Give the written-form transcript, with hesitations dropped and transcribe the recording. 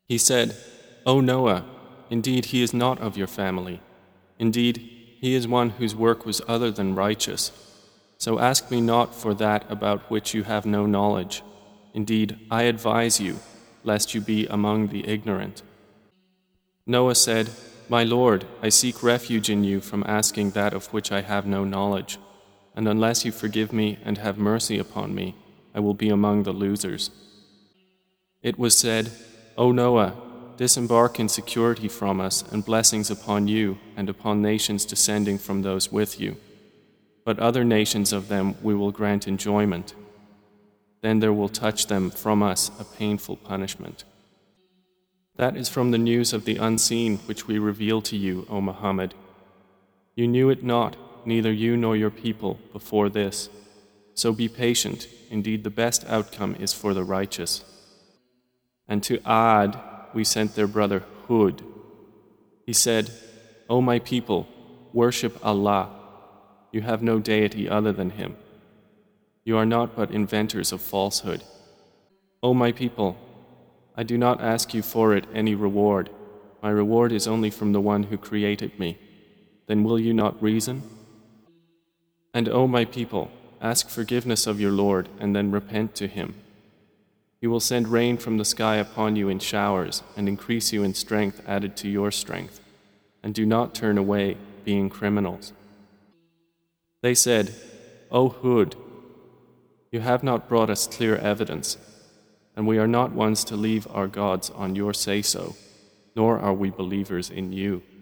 He said, O Noah, indeed he is not of your family. Indeed, he is one whose work was other than righteous. So ask me not for that about which you have no knowledge. Indeed, I advise you, lest you be among the ignorant. Noah said, My Lord, I seek refuge in you from asking that of which I have no knowledge, and unless you forgive me and have mercy upon me, I will be among the losers. It was said, O Noah, disembark in security from us and blessings upon you and upon nations descending from those with you. But other nations of them we will grant enjoyment. Then there will touch them from us a painful punishment. That is from the news of the unseen which we reveal to you, O Muhammad. You knew it not, neither you nor your people, before this. So be patient, indeed the best outcome is for the righteous. And to Ad we sent their brother Hud. He said, O my people, worship Allah. You have no deity other than Him. You are not but inventors of falsehood. O my people, I do not ask you for it any reward. My reward is only from the one who created me. Then will you not reason? And O my people, ask forgiveness of your Lord and then repent to Him. He will send rain from the sky upon you in showers and increase you in strength added to your strength. And do not turn away, being criminals. They said, O Hud, you have not brought us clear evidence, and we are not ones to leave our gods on your say-so, nor are we believers in you.